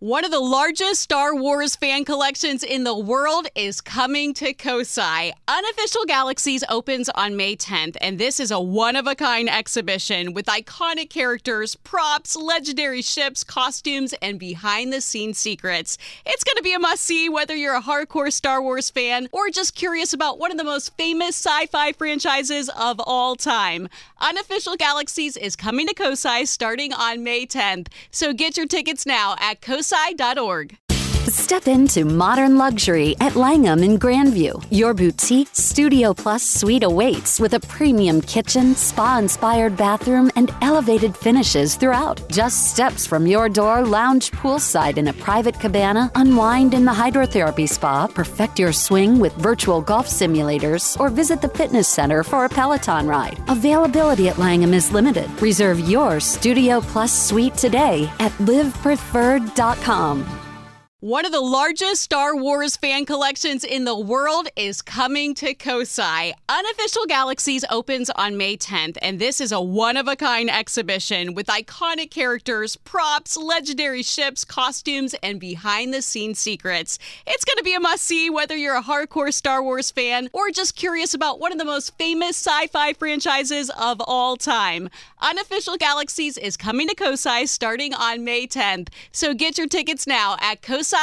One of the largest Star Wars fan collections in the world is coming to Kosai. Unofficial Galaxies opens on May 10th, and this is a one-of-a-kind exhibition with iconic characters, props, legendary ships, costumes, and behind-the-scenes secrets. It's going to be a must-see whether you're a hardcore Star Wars fan or just curious about one of the most famous sci-fi franchises of all time. Unofficial Galaxies is coming to Kosai starting on May 10th, so get your tickets now at kosai.org. Step into modern luxury at Langham in Grandview. Your boutique Studio Plus suite awaits with a premium kitchen, spa-inspired bathroom, and elevated finishes throughout. Just steps from your door, lounge poolside in a private cabana, unwind in the hydrotherapy spa, perfect your swing with virtual golf simulators, or visit the fitness center for a Peloton ride. Availability at Langham is limited. Reserve your Studio Plus suite today at livepreferred.com. One of the largest Star Wars fan collections in the world is coming to Kosai. Unofficial Galaxies opens on May 10th, and this is a one-of-a-kind exhibition with iconic characters, props, legendary ships, costumes, and behind-the-scenes secrets. It's going to be a must-see whether you're a hardcore Star Wars fan or just curious about one of the most famous sci-fi franchises of all time. Unofficial Galaxies is coming to Kosai starting on May 10th, so get your tickets now at kosai.org.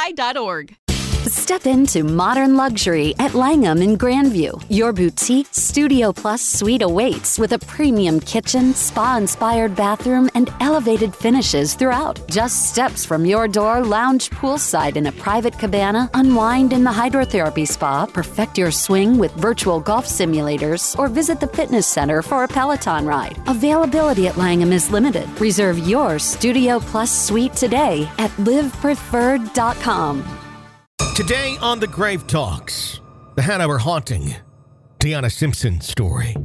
Step into modern luxury at Langham in Grandview. Your boutique Studio Plus suite awaits with a premium kitchen, spa-inspired bathroom, and elevated finishes throughout. Just steps from your door, lounge poolside in a private cabana, unwind in the hydrotherapy spa, perfect your swing with virtual golf simulators, or visit the fitness center for a Peloton ride. Availability at Langham is limited. Reserve your Studio Plus suite today at livepreferred.com. Today on The Grave Talks, the Hanover haunting, Deanna Simpson story.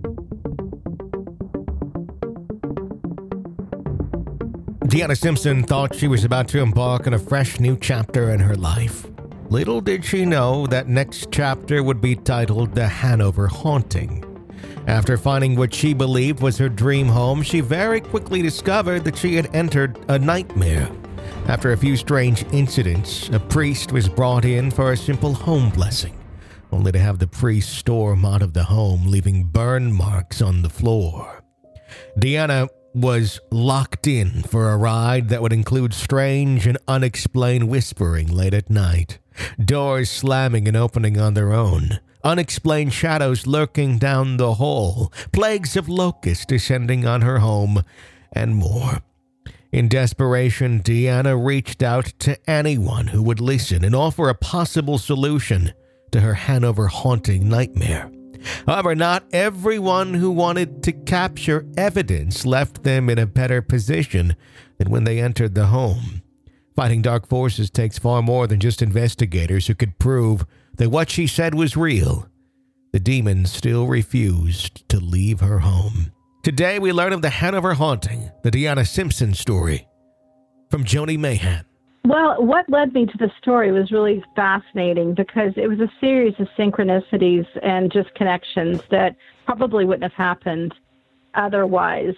Deanna Simpson thought she was about to embark on a fresh new chapter in her life. Little did she know that next chapter would be titled The Hanover Haunting. After finding what she believed was her dream home, she very quickly discovered that she had entered a nightmare. After a few strange incidents, a priest was brought in for a simple home blessing, only to have the priest storm out of the home, leaving burn marks on the floor. Deanna was locked in for a ride that would include strange and unexplained whispering late at night, doors slamming and opening on their own, unexplained shadows lurking down the hall, plagues of locusts descending on her home, and more. In desperation, Deanna reached out to anyone who would listen and offer a possible solution to her Hanover haunting nightmare. However, not everyone who wanted to capture evidence left them in a better position than when they entered the home. Fighting dark forces takes far more than just investigators who could prove that what she said was real. The demons still refused to leave her home. Today, we learn of the Hanover haunting, the Deanna Simpson story, from Joni Mayhan. Well, what led me to the story was really fascinating because it was a series of synchronicities and just connections that probably wouldn't have happened otherwise.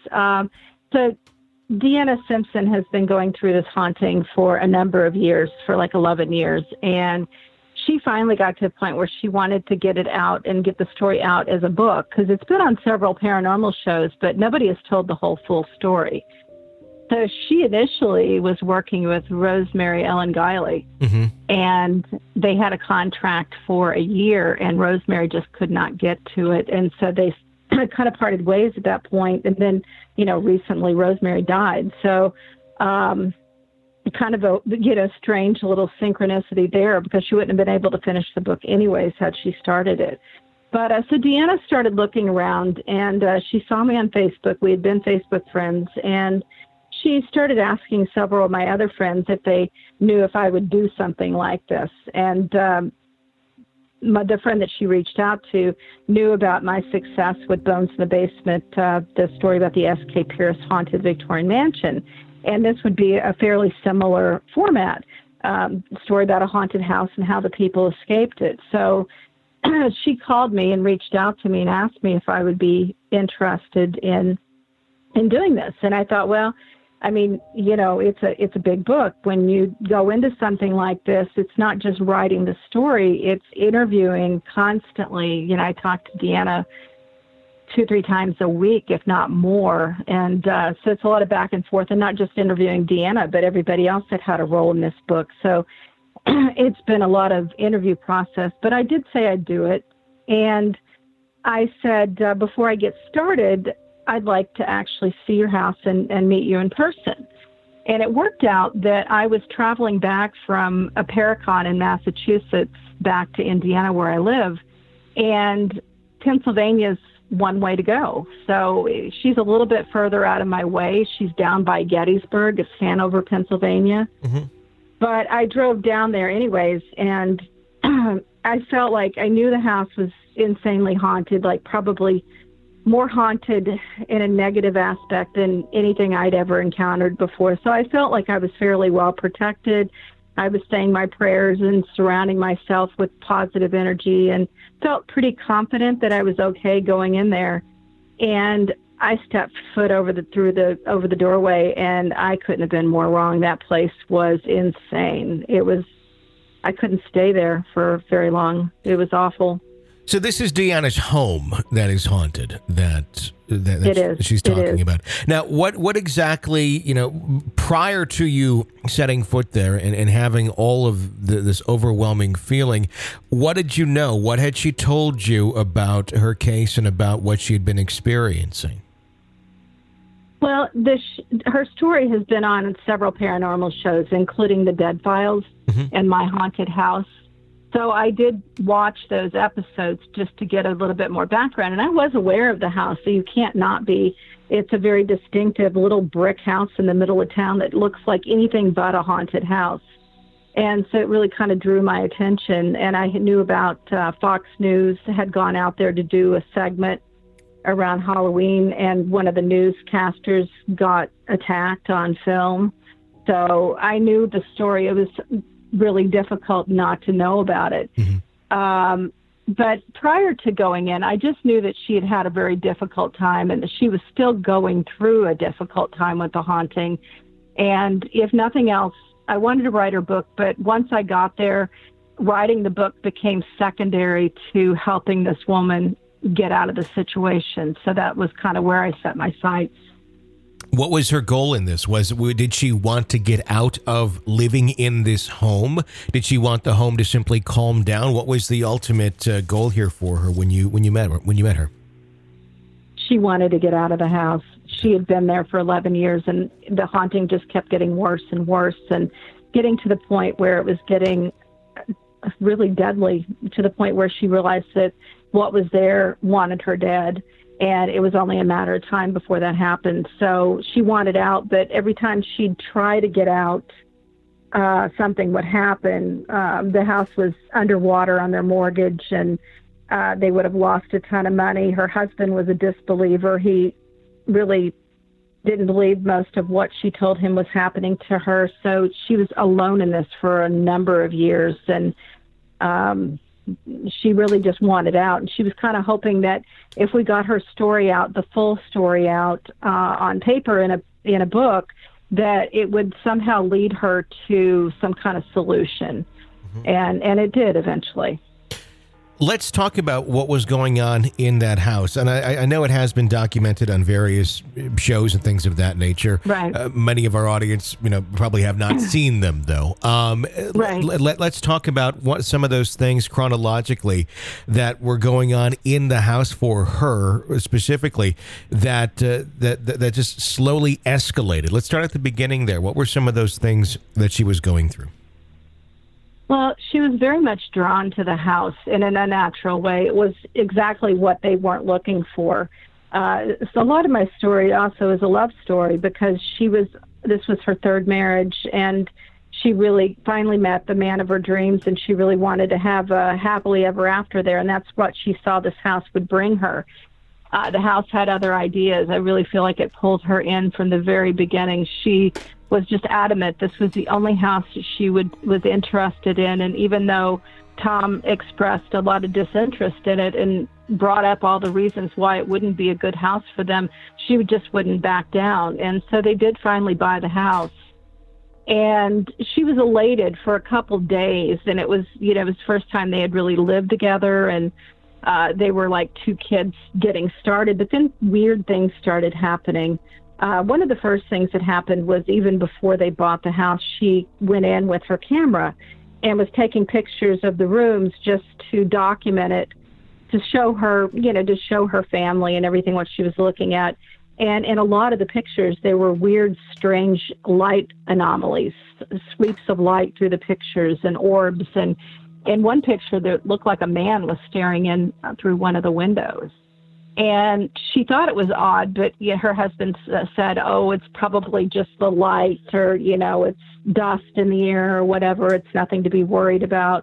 So Deanna Simpson has been going through this haunting for a number of years, for like 11 years, and she finally got to a point where she wanted to get it out and get the story out as a book because it's been on several paranormal shows, but nobody has told the whole full story. So she initially was working with Rosemary Ellen Guiley, and they had a contract for a year, and Rosemary just could not get to it. And so they kind of parted ways at that point. And then, recently Rosemary died. So, kind of a strange little synchronicity there because she wouldn't have been able to finish the book anyways had she started it. But so Deanna started looking around and she saw me on Facebook. We had been Facebook friends, and she started asking several of my other friends if they knew if I would do something like this. And the friend that she reached out to knew about my success with Bones in the Basement, the story about the S.K. Pierce Haunted Victorian Mansion. And this would be a fairly similar format, story about a haunted house and how the people escaped it. So she called me and reached out to me and asked me if I would be interested in doing this. And I thought, well, I mean, it's a big book. When you go into something like this, it's not just writing the story, it's interviewing constantly. I talk to Deanna 2-3 times a week, if not more. And so it's a lot of back and forth, and not just interviewing Deanna, but everybody else that had a role in this book. So it's been a lot of interview process, but I did say I'd do it. And I said, before I get started, I'd like to actually see your house and meet you in person. And it worked out that I was traveling back from a Paracon in Massachusetts back to Indiana, where I live, and Pennsylvania's one way to go. So she's a little bit further out of my way. She's down by Gettysburg. It's Hanover, Pennsylvania. Mm-hmm. But I drove down there anyways, and I felt like I knew the house was insanely haunted, like probably more haunted in a negative aspect than anything I'd ever encountered before. So I felt like I was fairly well protected. I was saying my prayers and surrounding myself with positive energy, and felt pretty confident that I was okay going in there. And I stepped foot over the doorway, and I couldn't have been more wrong. That place was insane. I couldn't stay there for very long. It was awful. So this is Deanna's home that is haunted, that she's talking about. Now, what exactly, prior to you setting foot there and having all of this overwhelming feeling, what did you know? What had she told you about her case and about what she had been experiencing? Well, her story has been on several paranormal shows, including The Dead Files and My Haunted House. So I did watch those episodes just to get a little bit more background. And I was aware of the house, so you can't not be. It's a very distinctive little brick house in the middle of town that looks like anything but a haunted house. And so it really kind of drew my attention. And I knew about Fox News had gone out there to do a segment around Halloween, and one of the newscasters got attacked on film. So I knew the story. It was really difficult not to know about it. Mm-hmm. But prior to going in, I just knew that she had had a very difficult time, and that she was still going through a difficult time with the haunting. And if nothing else, I wanted to write her book, but once I got there, writing the book became secondary to helping this woman get out of the situation. So that was kind of where I set my sights. What was her goal in this? Did she want to get out of living in this home? Did she want the home to simply calm down? What was the ultimate goal here for her when you met her? She wanted to get out of the house. She had been there for 11 years, and the haunting just kept getting worse and worse, and getting to the point where it was getting really deadly, to the point where she realized that what was there wanted her dead. And it was only a matter of time before that happened. So she wanted out, but every time she'd try to get out, something would happen. The house was underwater on their mortgage, and they would have lost a ton of money. Her husband was a disbeliever. He really didn't believe most of what she told him was happening to her. So she was alone in this for a number of years. And she really just wanted out, and she was kind of hoping that if we got her story out, the full story out on paper in a book, that it would somehow lead her to some kind of solution. Mm-hmm. And it did eventually. Let's talk about what was going on in that house. And I know it has been documented on various shows and things of that nature. Right. Many of our audience, probably have not seen them, though. Right. Let's talk about some of those things chronologically that were going on in the house for her specifically that just slowly escalated. Let's start at the beginning there. What were some of those things that she was going through? Well, she was very much drawn to the house in an unnatural way. It was exactly what they weren't looking for. So a lot of my story also is a love story, because this was her third marriage, and she really finally met the man of her dreams, and she really wanted to have a happily ever after there, and that's what she saw this house would bring her. The house had other ideas. I really feel like it pulled her in from the very beginning. She was just adamant this was the only house she was interested in. And even though Tom expressed a lot of disinterest in it, and brought up all the reasons why it wouldn't be a good house for them, she just wouldn't back down. And so they did finally buy the house. And she was elated for a couple days. And it was, it was the first time they had really lived together. And they were like two kids getting started. But then weird things started happening. One of the first things that happened was even before they bought the house, she went in with her camera and was taking pictures of the rooms just to document it, to show her, to show her family and everything, what she was looking at. And in a lot of the pictures, there were weird, strange light anomalies, sweeps of light through the pictures and orbs. And in one picture, that looked like a man was staring in through one of the windows. And she thought it was odd, but her husband said, oh, it's probably just the light, or, it's dust in the air or whatever. It's nothing to be worried about.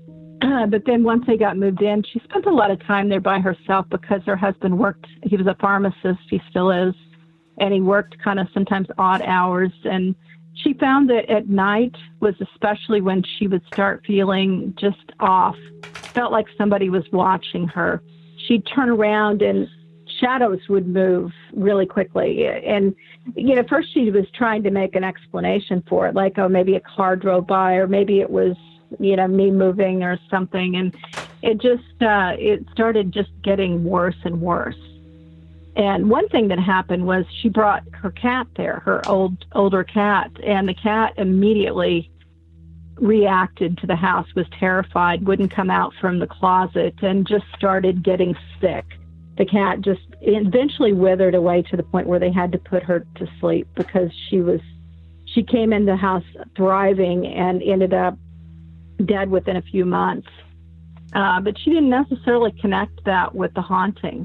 But then once they got moved in, she spent a lot of time there by herself because her husband worked. He was a pharmacist. He still is. And he worked kind of sometimes odd hours. And she found that at night was especially when she would start feeling just off, felt like somebody was watching her. She'd turn around and shadows would move really quickly. And, first she was trying to make an explanation for it, like, oh, maybe a car drove by, or maybe it was, me moving or something. And it just, it started just getting worse and worse. And one thing that happened was she brought her cat there, her older cat, and the cat immediately reacted to the house, was terrified, wouldn't come out from the closet, and just started getting sick. The cat just eventually withered away to the point where they had to put her to sleep because she came in the house thriving and ended up dead within a few months. But she didn't necessarily connect that with the haunting.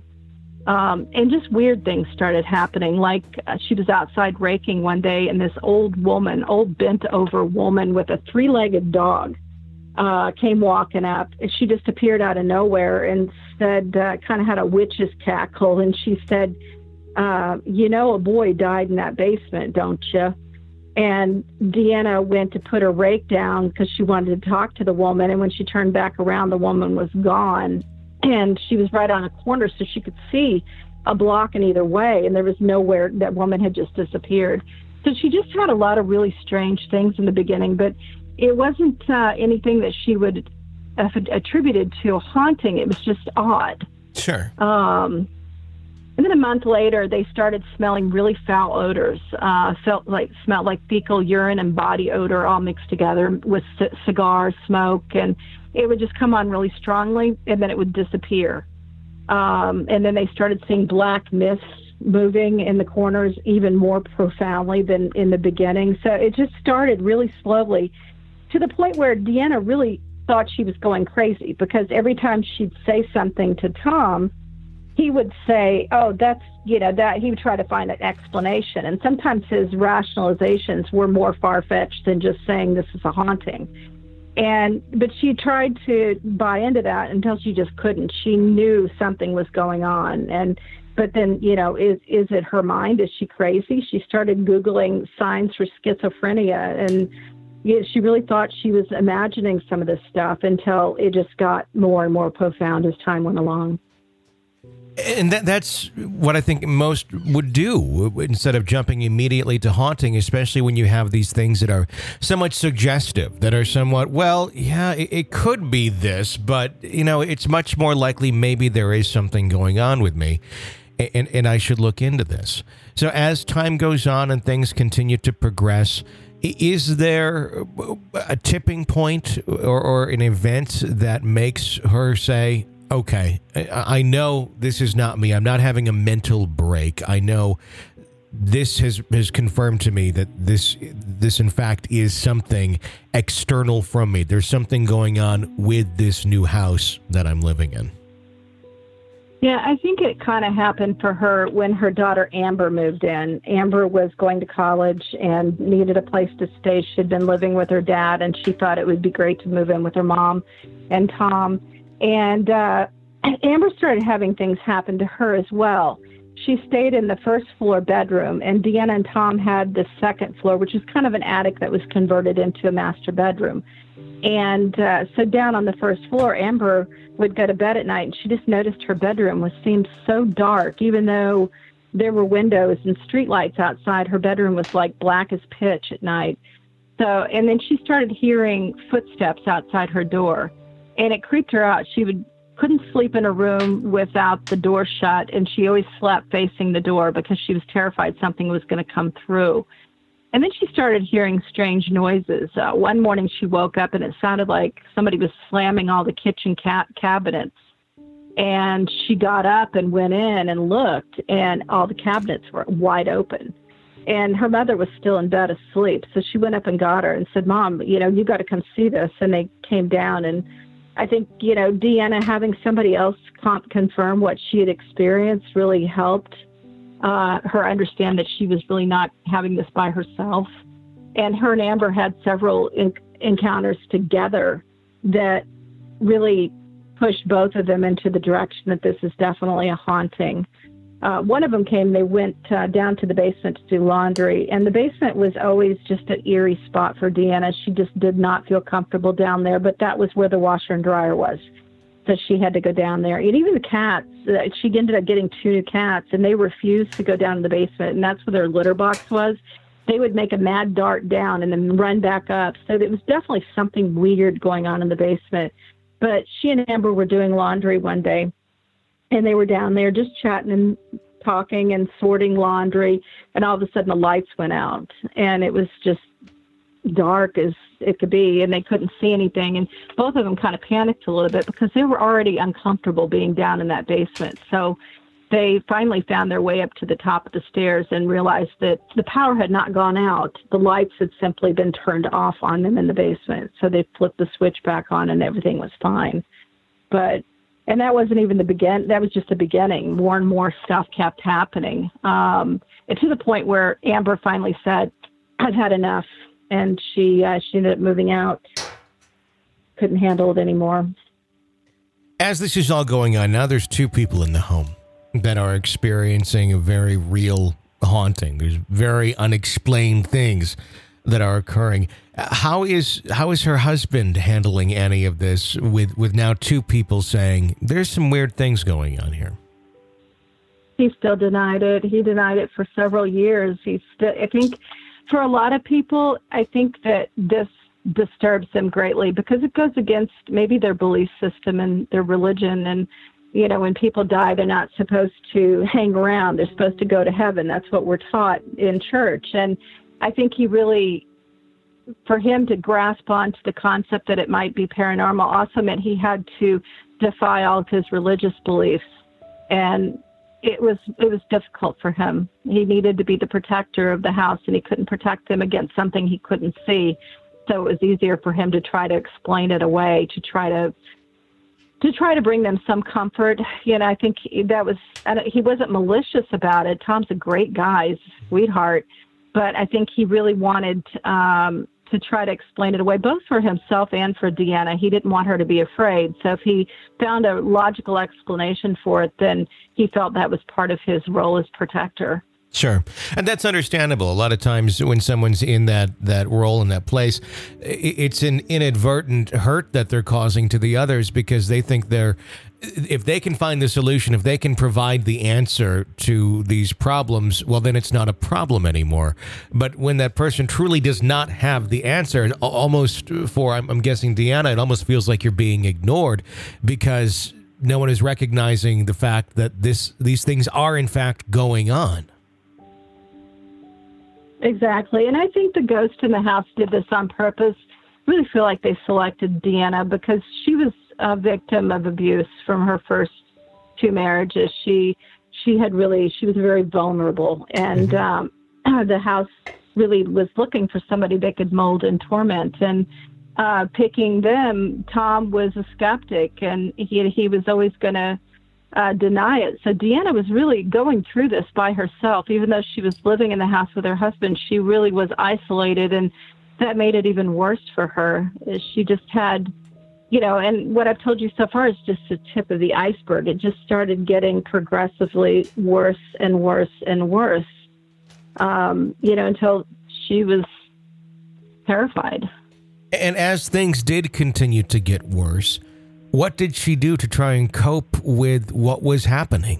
And just weird things started happening. Like she was outside raking one day, and this old bent over woman with a 3-legged dog came walking up. She just appeared out of nowhere and said, kind of had a witch's cackle. And she said, a boy died in that basement, don't you? And Deanna went to put her rake down because she wanted to talk to the woman. And when she turned back around, the woman was gone. And she was right on a corner, so she could see a block in either way. And there was nowhere. That woman had just disappeared. So she just had a lot of really strange things in the beginning. But it wasn't anything that she would have attributed to a haunting. It was just odd. Sure. And then a month later, they started smelling really foul odors. Smelled like fecal urine and body odor all mixed together with cigar smoke, and it would just come on really strongly, and then it would disappear. And then they started seeing black mists moving in the corners even more profoundly than in the beginning. So it just started really slowly, to the point where Deanna really thought she was going crazy, because every time she'd say something to Tom, he would say, oh, that's, that he would try to find an explanation. And sometimes his rationalizations were more far-fetched than just saying this is a haunting. But she tried to buy into that until she just couldn't. She knew something was going on. But then, is it her mind? Is she crazy? She started Googling signs for schizophrenia, and she really thought she was imagining some of this stuff until it just got more and more profound as time went along. And that's what I think most would do, instead of jumping immediately to haunting, especially when you have these things that are somewhat suggestive, that are somewhat, well, yeah, it could be this, but, it's much more likely maybe there is something going on with me, and I should look into this. So as time goes on and things continue to progress, is there a tipping point or an event that makes her say, okay, I know this is not me. I'm not having a mental break. I know this has confirmed to me that this in fact is something external from me. There's something going on with this new house that I'm living in. Yeah, I think it kind of happened for her when her daughter Amber moved in. Amber was going to college and needed a place to stay. She'd been living with her dad, and she thought it would be great to move in with her mom and Tom. And Amber started having things happen to her as well. she stayed in the first floor bedroom, and Deanna and Tom had the second floor, which is kind of an attic that was converted into a master bedroom. And so down on the first floor, Amber would go to bed at night, and she just noticed her bedroom seemed so dark, even though there were windows and streetlights outside. Her bedroom was like black as pitch at night. So, and then she started hearing footsteps outside her door, and it creeped her out. She couldn't sleep in a room without the door shut, and she always slept facing the door because she was terrified something was going to come through. And then she started hearing strange noises. One morning she woke up and it sounded like somebody was slamming all the kitchen cabinets. And she got up and went in and looked, and all the cabinets were wide open. And her mother was still in bed asleep. So she went up and got her and said, "Mom, you got to come see this." And they came down, and I think, Deanna having somebody else confirm what she had experienced really helped her understand that she was really not having this by herself. And her and Amber had several encounters together that really pushed both of them into the direction that this is definitely a haunting. One of them they went down to the basement to do laundry, and the basement was always just an eerie spot for Deanna. She just did not feel comfortable down there, but that was where the washer and dryer was. So she had to go down there. And even the cats, she ended up getting 2 new cats, and they refused to go down to the basement, and that's where their litter box was. They would make a mad dart down and then run back up. So there was definitely something weird going on in the basement. But she and Amber were doing laundry one day, and they were down there just chatting and talking and sorting laundry, and all of a sudden the lights went out, and it was just dark as it could be, and they couldn't see anything. And both of them kind of panicked a little bit because they were already uncomfortable being down in that basement. So they finally found their way up to the top of the stairs and realized that the power had not gone out. The lights had simply been turned off on them in the basement. So they flipped the switch back on and everything was fine. And that wasn't even the beginning. That was just the beginning. More and more stuff kept happening. And to the point where Amber finally said, "I've had enough." And she ended up moving out. Couldn't handle it anymore. As this is all going on, now there's 2 people in the home that are experiencing a very real haunting. There's very unexplained things that are occurring. How is her husband handling any of this with now 2 people saying there's some weird things going on here? He still denied it. He denied it for several years. I think for a lot of people, I think that this disturbs them greatly because it goes against maybe their belief system and their religion. And, when people die, they're not supposed to hang around. They're supposed to go to heaven. That's what we're taught in church. And I think for him to grasp onto the concept that it might be paranormal also meant he had to defy all of his religious beliefs. And it was difficult for him. He needed to be the protector of the house, and he couldn't protect them against something he couldn't see. So it was easier for him to try to explain it away, to try to bring them some comfort. I think he wasn't malicious about it. Tom's a great guy, he's a sweetheart, but I think he really wanted to try to explain it away, both for himself and for Deanna. He didn't want her to be afraid. So if he found a logical explanation for it, then he felt that was part of his role as protector. Sure. And that's understandable. A lot of times when someone's in that role, in that place, it's an inadvertent hurt that they're causing to the others because they think if they can find the solution, if they can provide the answer to these problems, well, then it's not a problem anymore. But when that person truly does not have the answer, and almost I'm guessing Deanna, it almost feels like you're being ignored because no one is recognizing the fact that these things are in fact going on. Exactly. And I think the ghost in the house did this on purpose. I really feel like they selected Deanna because she was a victim of abuse from her first 2 marriages. She was very vulnerable, and the house really was looking for somebody they could mold and torment. And picking them, Tom was a skeptic, and he was always going to deny it. So Deanna was really going through this by herself. Even though she was living in the house with her husband, she really was isolated, and that made it even worse for her. She just had and what I've told you so far is just the tip of the iceberg. It just started getting progressively worse and worse and worse, until she was terrified. And as things did continue to get worse, what did she do to try and cope with what was happening?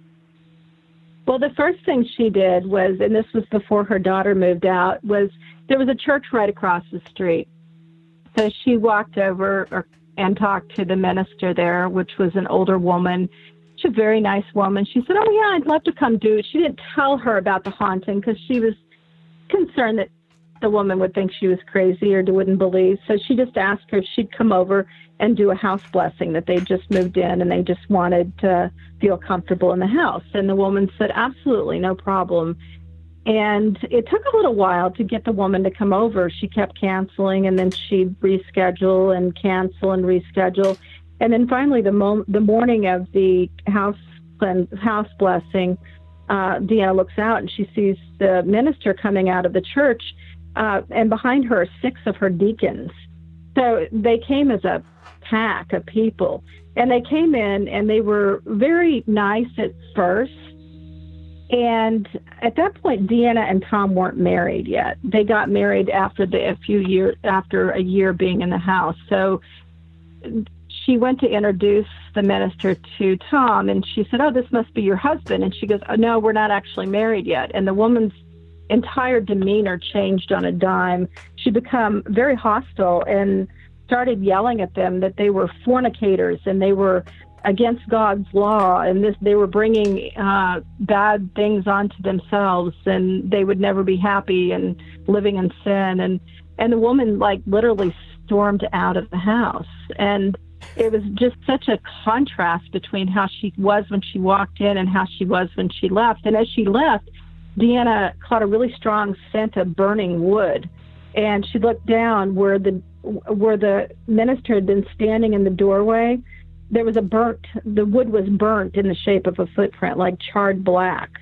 Well, the first thing she did was, and this was before her daughter moved out, was there was a church right across the street. So she walked over and talked to the minister there, which was an older woman. She's a very nice woman. She said, "Oh, yeah, I'd love to come do it." She didn't tell her about the haunting because she was concerned that the woman would think she was crazy or wouldn't believe. So she just asked her if she'd come over and do a house blessing, that they just moved in and they just wanted to feel comfortable in the house. And the woman said, "Absolutely, no problem." And it took a little while to get the woman to come over. She kept canceling, and then she'd reschedule and cancel and reschedule. And then finally, the morning of the house blessing, Deanna looks out and she sees the minister coming out of the church, and behind her are 6 of her deacons. So they came as a pack of people, and they came in and they were very nice at first. And at that point, Deanna and Tom weren't married yet. They got married after a year being in the house. So she went to introduce the minister to Tom, and she said, "Oh, this must be your husband." And she goes, "Oh, no, we're not actually married yet." And the woman's entire demeanor changed on a dime. She became very hostile and started yelling at them that they were fornicators and they were against God's law, and they were bringing bad things onto themselves, and they would never be happy and living in sin. And the woman literally stormed out of the house. And it was just such a contrast between how she was when she walked in and how she was when she left. And as she left, Deanna caught a really strong scent of burning wood, and she looked down where the minister had been standing in the doorway. There was the wood was burnt in the shape of a footprint, like charred black.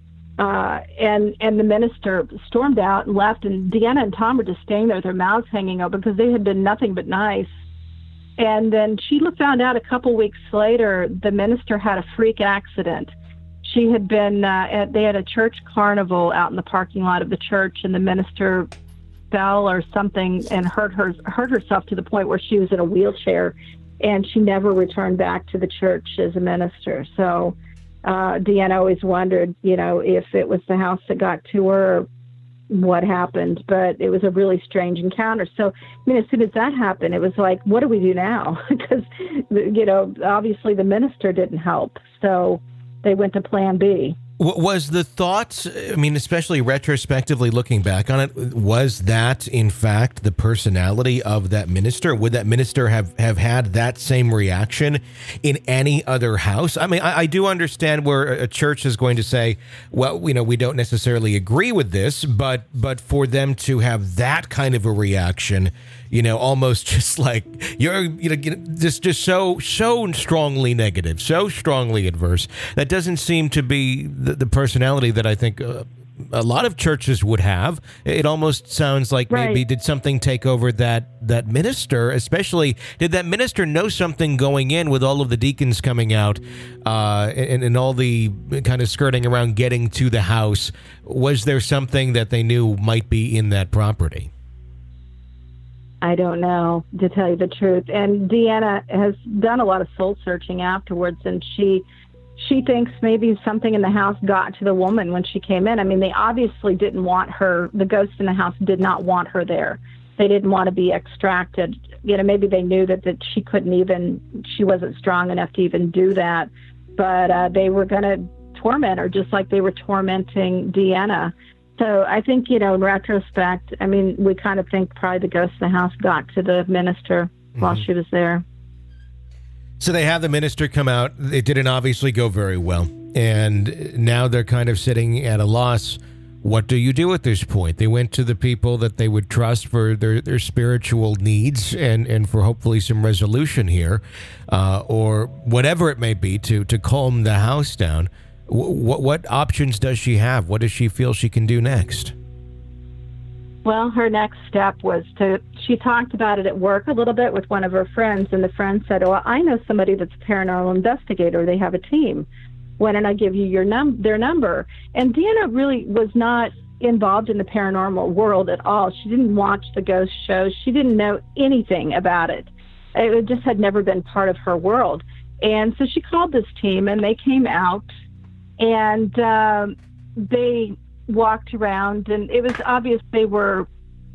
And the minister stormed out and left, and Deanna and Tom were just staying there with their mouths hanging open because they had been nothing but nice. And then she found out a couple weeks later the minister had a freak accident. She had been, they had a church carnival out in the parking lot of the church, and the minister fell or something and hurt herself to the point where she was in a wheelchair. And she never returned back to the church as a minister. So Deanna always wondered, if it was the house that got to her or what happened. But it was a really strange encounter. So, as soon as that happened, it was like, what do we do now? Because, obviously the minister didn't help. So they went to plan B. Was the thoughts, especially retrospectively looking back on it, was that, in fact, the personality of that minister? Would that minister have had that same reaction in any other house? I do understand where a church is going to say, well, we don't necessarily agree with this, but for them to have that kind of a reaction, almost just like you're, just so strongly negative, so strongly adverse, that doesn't seem to be the personality that I think a lot of churches would have. It almost sounds like maybe did something take over that minister, especially did that minister know something going in with all of the deacons coming out and all the kind of skirting around getting to the house? Was there something that they knew might be in that property? I don't know, to tell you the truth. And Deanna has done a lot of soul searching afterwards, and she thinks maybe something in the house got to the woman when she came in. They obviously didn't want her. The ghosts in the house did not want her there. They didn't want to be extracted. Maybe they knew that she wasn't strong enough to even do that. But they were going to torment her just like they were tormenting Deanna. So I think, in retrospect, we kind of think probably the ghosts in the house got to the minister while she was there. So they have the minister come out. It didn't obviously go very well. And now they're kind of sitting at a loss. What do you do at this point? They went to the people that they would trust for their spiritual needs and for hopefully some resolution here, or whatever it may be to calm the house down. What options does she have? What does she feel she can do next? Well, her next step was she talked about it at work a little bit with one of her friends, and the friend said, "Oh, I know somebody that's a paranormal investigator. They have a team. Why don't I give you their number?" And Deanna really was not involved in the paranormal world at all. She didn't watch the ghost shows. She didn't know anything about it. It just had never been part of her world. And so she called this team, and they came out, and they walked around, and it was obvious they were,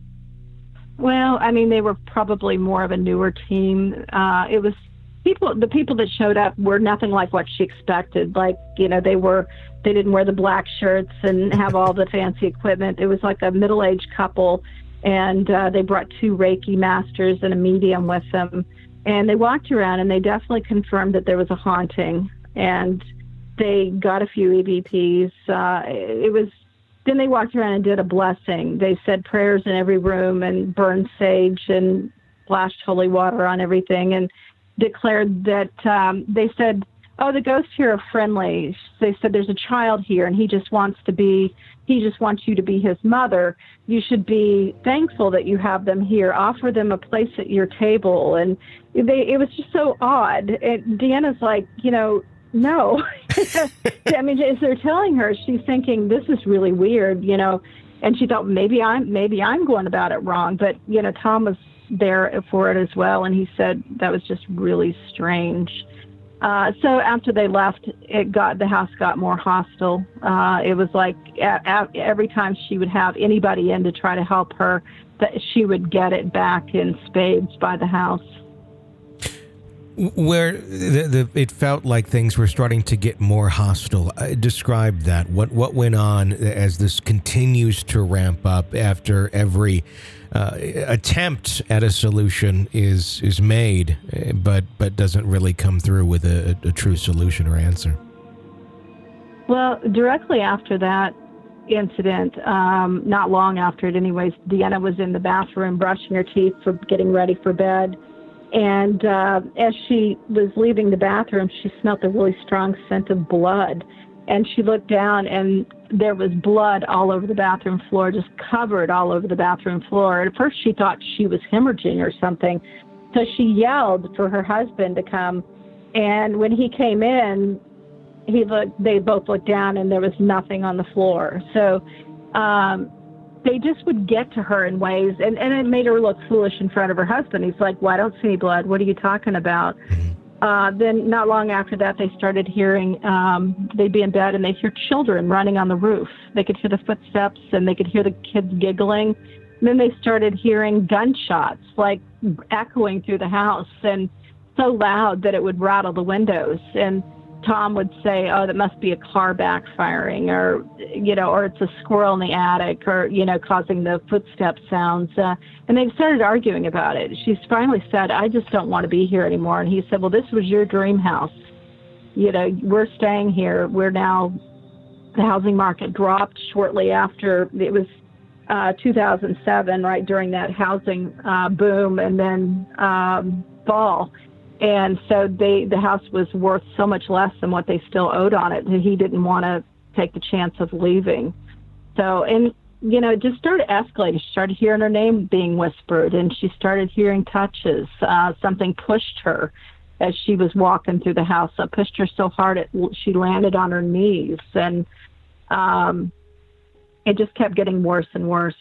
they were probably more of a newer team. It was the people that showed up were nothing like what she expected. Like, they didn't wear the black shirts and have all the fancy equipment. It was like a middle-aged couple, and they brought 2 Reiki masters and a medium with them. And they walked around, and they definitely confirmed that there was a haunting, and they got a few EVPs. Then they walked around and did a blessing. They said prayers in every room and burned sage and splashed holy water on everything and declared that they said, "Oh, the ghosts here are friendly." They said, "There's a child here, and he just wants you to be his mother. You should be thankful that you have them here. Offer them a place at your table." And it was just so odd. And Deanna's like, no. I mean, as they're telling her, she's thinking, this is really weird, and she thought maybe I'm going about it wrong. But, Tom was there for it as well, and he said that was just really strange. So after they left, the house got more hostile. It was like every time she would have anybody in to try to help her, that she would get it back in spades by the house. Where it felt like things were starting to get more hostile. Describe that. What went on as this continues to ramp up after every attempt at a solution is made, but doesn't really come through with a true solution or answer? Well, directly after that incident, not long after it anyways, Deanna was in the bathroom brushing her teeth for getting ready for bed. And as she was leaving the bathroom, she smelled a really strong scent of blood. And she looked down, and there was blood all over the bathroom floor, just covered all over the bathroom floor. At first, she thought she was hemorrhaging or something. So she yelled for her husband to come. And when he came in, they both looked down, and there was nothing on the floor. So they just would get to her in ways, and it made her look foolish in front of her husband. He's like, "Well, I don't see any blood. What are you talking about?" Then not long after that, they started hearing, they'd be in bed, and they'd hear children running on the roof. They could hear the footsteps, and they could hear the kids giggling. And then they started hearing gunshots, like echoing through the house, and so loud that it would rattle the windows. And Tom would say, "Oh, that must be a car backfiring," or it's a squirrel in the attic, or, causing the footstep sounds. And they started arguing about it. She finally said, "I just don't want to be here anymore." And he said, "Well, this was your dream house. We're staying here. The housing market dropped shortly after. It was 2007, right during that housing boom, and then fall. And so the house was worth so much less than what they still owed on it that he didn't want to take the chance of leaving. So, and, it just started escalating. She started hearing her name being whispered, and she started hearing touches. Something pushed her as she was walking through the house. It pushed her so hard she landed on her knees. And it just kept getting worse and worse.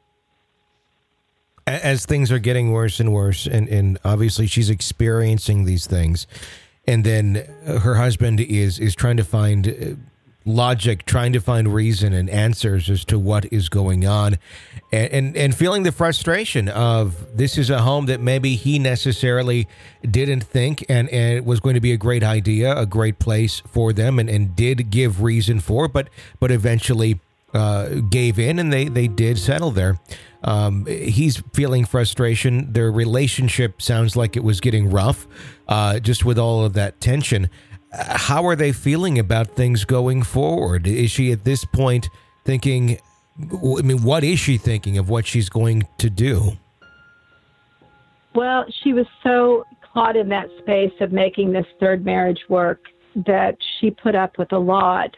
As things are getting worse and worse, and obviously she's experiencing these things, and then her husband is trying to find logic, trying to find reason and answers as to what is going on, and feeling the frustration of this is a home that maybe he necessarily didn't think and it was going to be a great idea, a great place for them, and did give reason for, but eventually gave in, and they did settle there. He's feeling frustration. Their relationship sounds like it was getting rough, just with all of that tension. How are they feeling about things going forward? Is she at this point thinking, what is she thinking of what she's going to do? Well, she was so caught in that space of making this third marriage work that she put up with a lot.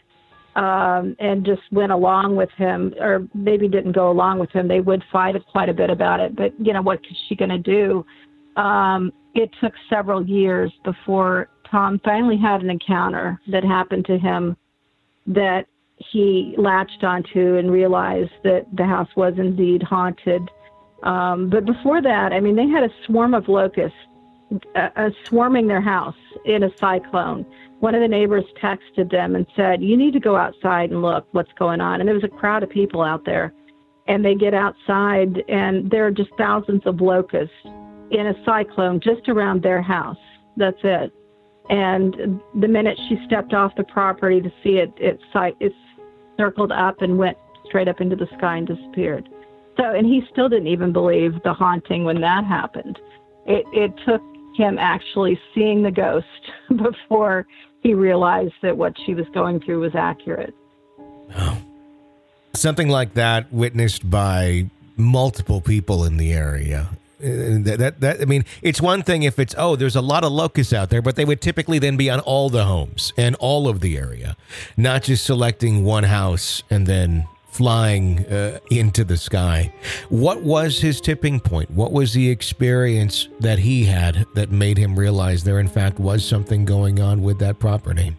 and just went along with him, or maybe didn't go along with him. They would fight quite a bit about it, but what is she going to do? It took several years before Tom finally had an encounter that happened to him that he latched onto and realized that the house was indeed haunted. But before that, I mean, they had a swarm of locusts swarming their house in a cyclone. One of the neighbors texted them and said, "You need to go outside and look what's going on." And there was a crowd of people out there. And they get outside, and there are just thousands of locusts in a cyclone just around their house. That's it. And the minute she stepped off the property to see it, it circled up and went straight up into the sky and disappeared. So, and he still didn't even believe the haunting when that happened. It took him actually seeing the ghost before he realized that what she was going through was accurate. Oh. Something like that witnessed by multiple people in the area. I mean, it's one thing if it's, there's a lot of locusts out there, but they would typically then be on all the homes and all of the area, not just selecting one house and then flying into the sky. What was his tipping point? What was the experience that he had that made him realize there, in fact, was something going on with that property?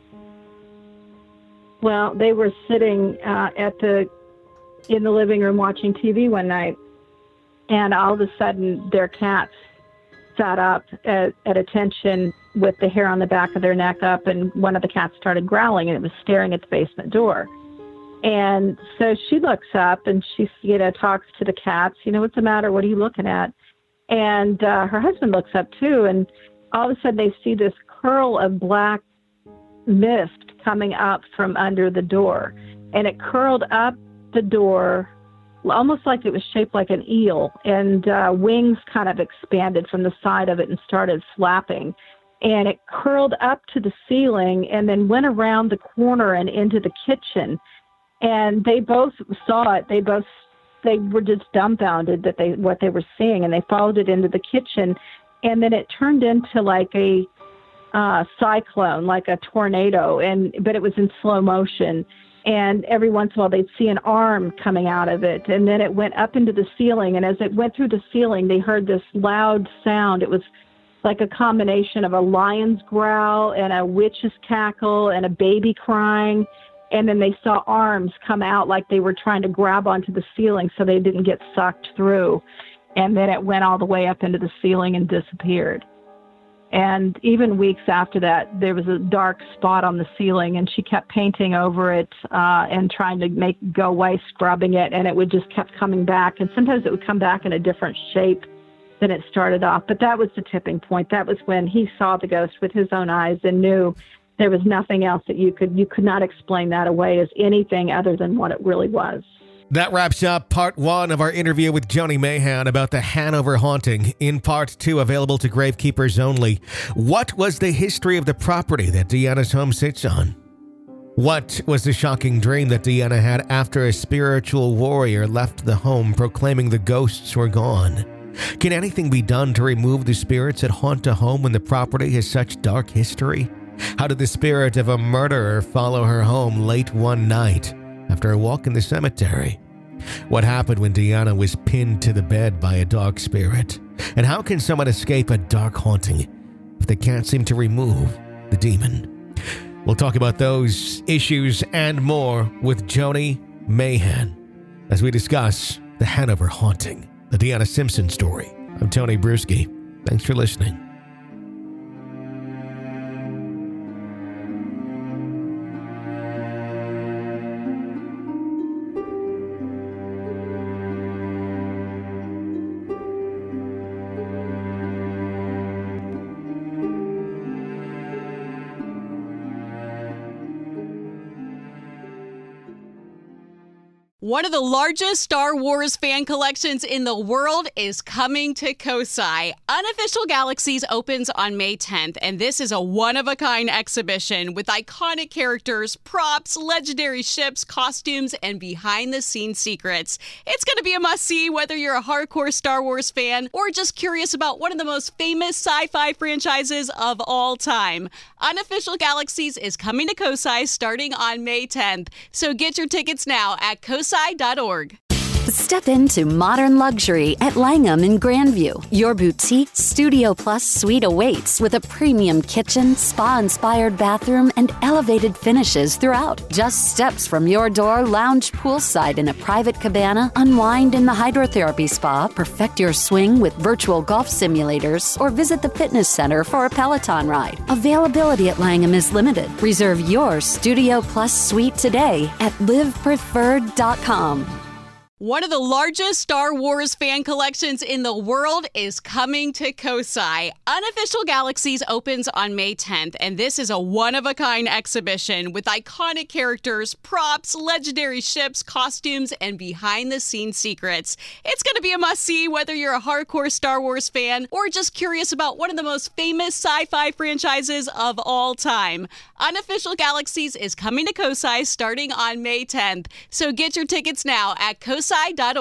Well, they were sitting in the living room watching TV one night, and all of a sudden their cats sat up at attention with the hair on the back of their neck up, and one of the cats started growling, and it was staring at the basement door. And so she looks up and she, talks to the cats, "What's the matter? What are you looking at?" And her husband looks up too, and all of a sudden they see this curl of black mist coming up from under the door. And it curled up the door almost like it was shaped like an eel, and wings kind of expanded from the side of it and started flapping. And it curled up to the ceiling and then went around the corner and into the kitchen. And they both saw it. They were just dumbfounded that what they were seeing, and they followed it into the kitchen. And then it turned into like a cyclone, like a tornado, but it was in slow motion. And every once in a while they'd see an arm coming out of it, and then it went up into the ceiling. And as it went through the ceiling, they heard this loud sound. It was like a combination of a lion's growl and a witch's cackle and a baby crying. And then they saw arms come out like they were trying to grab onto the ceiling so they didn't get sucked through. And then it went all the way up into the ceiling and disappeared. And even weeks after that, there was a dark spot on the ceiling, and she kept painting over it and trying to make it go away, scrubbing it, and it would just kept coming back. And sometimes it would come back in a different shape than it started off. But that was the tipping point. That was when he saw the ghost with his own eyes and knew there was nothing else that you could not explain that away as anything other than what it really was. That wraps up part 1 of our interview with Joni Mayhan about the Hanover haunting. In part 2, available to gravekeepers only, what was the history of the property that Deanna's home sits on? What was the shocking dream that Deanna had after a spiritual warrior left the home proclaiming the ghosts were gone? Can anything be done to remove the spirits that haunt a home when the property has such dark history? How did the spirit of a murderer follow her home late one night after a walk in the cemetery? What happened when Deanna was pinned to the bed by a dark spirit? And how can someone escape a dark haunting if they can't seem to remove the demon? We'll talk about those issues and more with Joni Mayhan as we discuss the Hanover haunting, the Deanna Simpson story. I'm Tony Bruschi. Thanks for listening. One of the largest Star Wars fan collections in the world is coming to Kosai. Unofficial Galaxies opens on May 10th, and this is a one-of-a-kind exhibition with iconic characters, props, legendary ships, costumes, and behind-the-scenes secrets. It's going to be a must-see whether you're a hardcore Star Wars fan or just curious about one of the most famous sci-fi franchises of all time. Unofficial Galaxies is coming to Kosai starting on May 10th, so get your tickets now at kosai.org. Step into modern luxury at Langham in Grandview. Your boutique Studio Plus suite awaits with a premium kitchen, spa-inspired bathroom, and elevated finishes throughout. Just steps from your door, lounge poolside in a private cabana, unwind in the hydrotherapy spa, perfect your swing with virtual golf simulators, or visit the fitness center for a Peloton ride. Availability at Langham is limited. Reserve your Studio Plus suite today at livepreferred.com. One of the largest Star Wars fan collections in the world is coming to Kosai. Unofficial Galaxies opens on May 10th, and this is a one-of-a-kind exhibition with iconic characters, props, legendary ships, costumes, and behind-the-scenes secrets. It's going to be a must-see whether you're a hardcore Star Wars fan or just curious about one of the most famous sci-fi franchises of all time. Unofficial Galaxies is coming to Kosai starting on May 10th, so get your tickets now at kosai.org.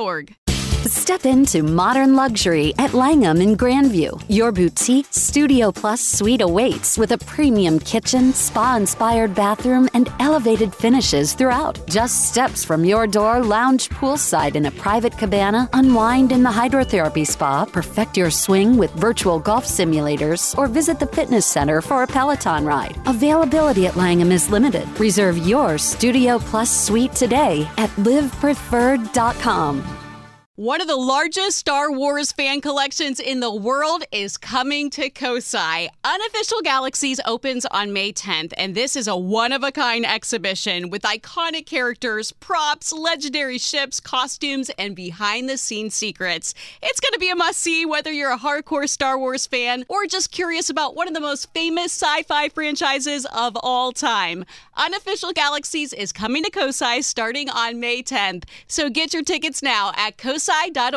Step into modern luxury at Langham in Grandview. Your boutique Studio Plus suite awaits with a premium kitchen, spa-inspired bathroom, and elevated finishes throughout. Just steps from your door, lounge poolside in a private cabana, unwind in the hydrotherapy spa, perfect your swing with virtual golf simulators, or visit the fitness center for a Peloton ride. Availability at Langham is limited. Reserve your Studio Plus suite today at livepreferred.com. One of the largest Star Wars fan collections in the world is coming to Kosai. Unofficial Galaxies opens on May 10th, and this is a one-of-a-kind exhibition with iconic characters, props, legendary ships, costumes, and behind-the-scenes secrets. It's going to be a must-see whether you're a hardcore Star Wars fan or just curious about one of the most famous sci-fi franchises of all time. Unofficial Galaxies is coming to Kosai starting on May 10th, so get your tickets now at kosai.org.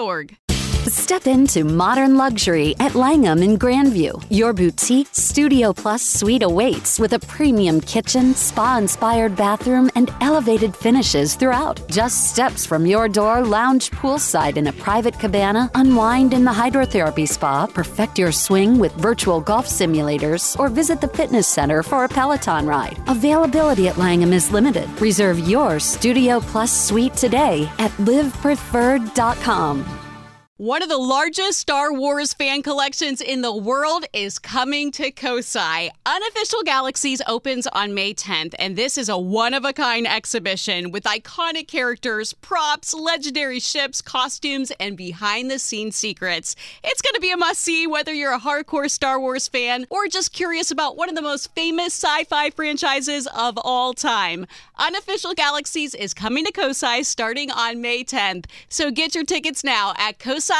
Step into modern luxury at Langham in Grandview. Your boutique Studio Plus suite awaits with a premium kitchen, spa-inspired bathroom, and elevated finishes throughout. Just steps from your door, lounge poolside in a private cabana, unwind in the hydrotherapy spa, perfect your swing with virtual golf simulators, or visit the fitness center for a Peloton ride. Availability at Langham is limited. Reserve your Studio Plus suite today at livepreferred.com. One of the largest Star Wars fan collections in the world is coming to Kosai. Unofficial Galaxies opens on May 10th, and this is a one-of-a-kind exhibition with iconic characters, props, legendary ships, costumes, and behind-the-scenes secrets. It's going to be a must-see whether you're a hardcore Star Wars fan or just curious about one of the most famous sci-fi franchises of all time. Unofficial Galaxies is coming to Kosai starting on May 10th, so get your tickets now at kosai.org.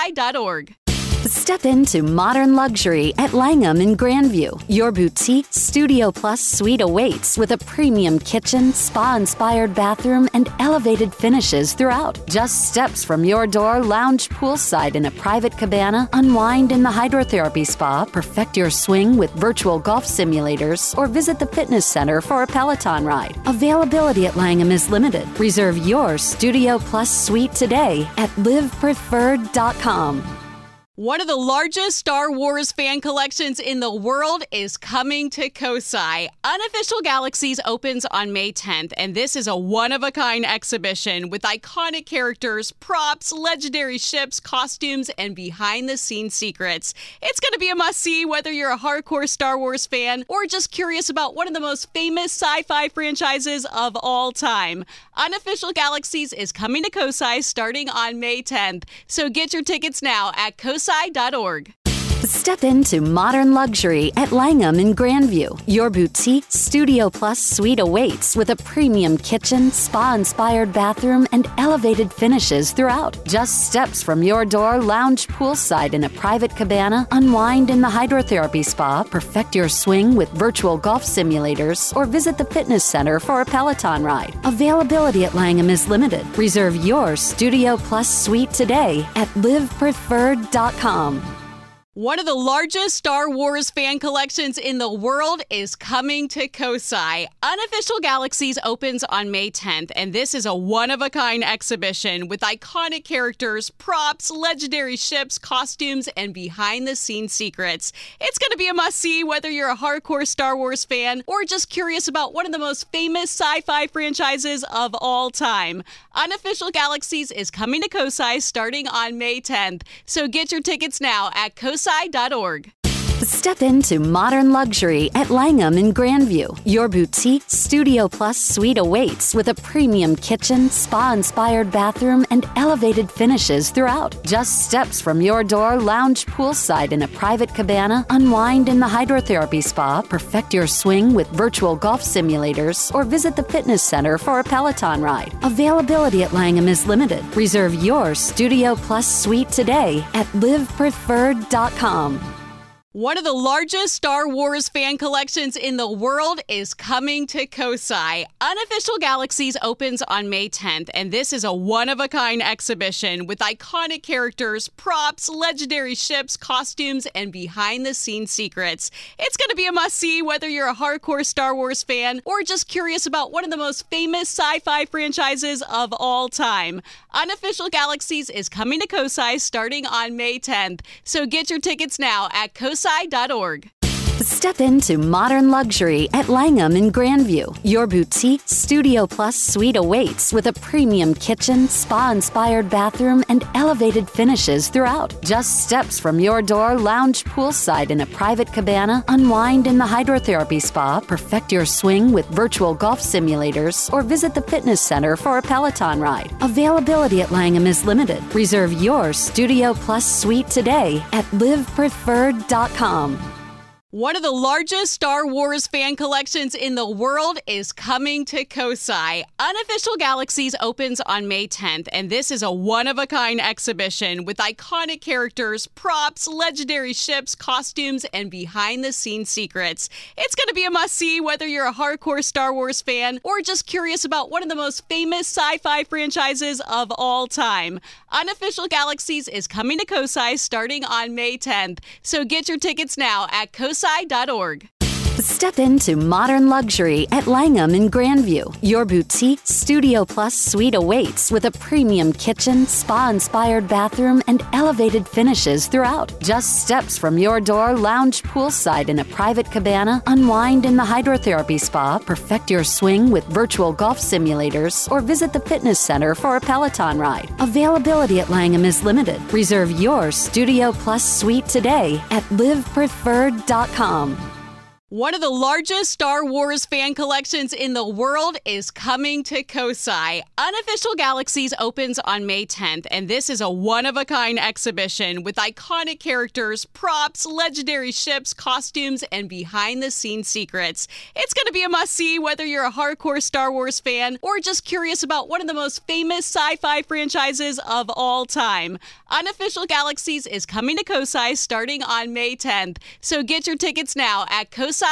Step into modern luxury at Langham in Grandview. Your boutique Studio Plus suite awaits with a premium kitchen, spa-inspired bathroom, and elevated finishes throughout. Just steps from your door, lounge poolside in a private cabana, unwind in the hydrotherapy spa, perfect your swing with virtual golf simulators, or visit the fitness center for a Peloton ride. Availability at Langham is limited. Reserve your Studio Plus suite today at livepreferred.com. One of the largest Star Wars fan collections in the world is coming to Kosai. Unofficial Galaxies opens on May 10th, and this is a one-of-a-kind exhibition with iconic characters, props, legendary ships, costumes, and behind-the-scenes secrets. It's going to be a must-see whether you're a hardcore Star Wars fan or just curious about one of the most famous sci-fi franchises of all time. Unofficial Galaxies is coming to Kosai starting on May 10th, so get your tickets now at kosai.org. Step into modern luxury at Langham in Grandview. Your boutique Studio Plus suite awaits with a premium kitchen, spa-inspired bathroom, and elevated finishes throughout. Just steps from your door, lounge poolside in a private cabana, unwind in the hydrotherapy spa, perfect your swing with virtual golf simulators, or visit the fitness center for a Peloton ride. Availability at Langham is limited. Reserve your Studio Plus suite today at livepreferred.com. One of the largest Star Wars fan collections in the world is coming to Kosai. Unofficial Galaxies opens on May 10th, and this is a one-of-a-kind exhibition with iconic characters, props, legendary ships, costumes, and behind-the-scenes secrets. It's going to be a must-see whether you're a hardcore Star Wars fan or just curious about one of the most famous sci-fi franchises of all time. Unofficial Galaxies is coming to Kosai starting on May 10th, so get your tickets now at kosai.org. Step into modern luxury at Langham in Grandview. Your boutique Studio Plus suite awaits with a premium kitchen, spa-inspired bathroom, and elevated finishes throughout. Just steps from your door, lounge poolside in a private cabana, unwind in the hydrotherapy spa, perfect your swing with virtual golf simulators, or visit the fitness center for a Peloton ride. Availability at Langham is limited. Reserve your Studio Plus suite today at livepreferred.com. One of the largest Star Wars fan collections in the world is coming to Kosai. Unofficial Galaxies opens on May 10th, and this is a one-of-a-kind exhibition with iconic characters, props, legendary ships, costumes, and behind-the-scenes secrets. It's going to be a must-see whether you're a hardcore Star Wars fan or just curious about one of the most famous sci-fi franchises of all time. Unofficial Galaxies is coming to Kosai starting on May 10th, so get your tickets now at kosai.org. Step into modern luxury at Langham in Grandview. Your boutique Studio Plus suite awaits with a premium kitchen, spa-inspired bathroom, and elevated finishes throughout. Just steps from your door, lounge poolside in a private cabana, unwind in the hydrotherapy spa, perfect your swing with virtual golf simulators, or visit the fitness center for a Peloton ride. Availability at Langham is limited. Reserve your Studio Plus suite today at livepreferred.com. One of the largest Star Wars fan collections in the world is coming to Kosai. Unofficial Galaxies opens on May 10th, and this is a one-of-a-kind exhibition with iconic characters, props, legendary ships, costumes, and behind-the-scenes secrets. It's going to be a must-see whether you're a hardcore Star Wars fan or just curious about one of the most famous sci-fi franchises of all time. Unofficial Galaxies is coming to Kosai starting on May 10th, so get your tickets now at kosai.org. Step into modern luxury at Langham in Grandview. Your boutique Studio Plus suite awaits with a premium kitchen, spa-inspired bathroom, and elevated finishes throughout. Just steps from your door, lounge poolside in a private cabana, unwind in the hydrotherapy spa, perfect your swing with virtual golf simulators, or visit the fitness center for a Peloton ride. Availability at Langham is limited. Reserve your Studio Plus suite today at livepreferred.com. One of the largest Star Wars fan collections in the world is coming to Kosai. Unofficial Galaxies opens on May 10th, and this is a one-of-a-kind exhibition with iconic characters, props, legendary ships, costumes, and behind-the-scenes secrets. It's going to be a must-see whether you're a hardcore Star Wars fan or just curious about one of the most famous sci-fi franchises of all time. Unofficial Galaxies is coming to Kosai starting on May 10th, so get your tickets now at kosai.org.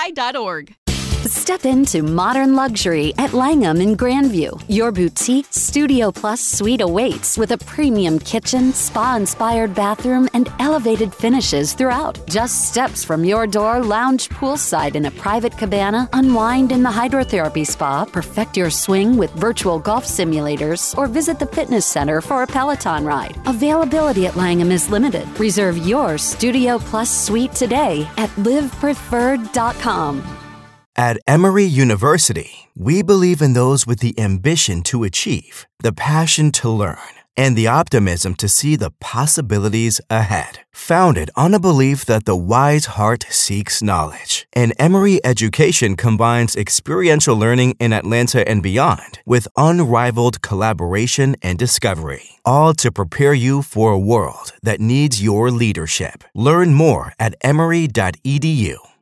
Step into modern luxury at Langham in Grandview. Your boutique Studio Plus suite awaits with a premium kitchen, spa-inspired bathroom, and elevated finishes throughout. Just steps from your door, lounge poolside in a private cabana, unwind in the hydrotherapy spa, perfect your swing with virtual golf simulators, or visit the fitness center for a Peloton ride. Availability at Langham is limited. Reserve your Studio Plus suite today at livepreferred.com. At Emory University, we believe in those with the ambition to achieve, the passion to learn, and the optimism to see the possibilities ahead. Founded on a belief that the wise heart seeks knowledge, and Emory Education combines experiential learning in Atlanta and beyond with unrivaled collaboration and discovery, all to prepare you for a world that needs your leadership. Learn more at emory.edu.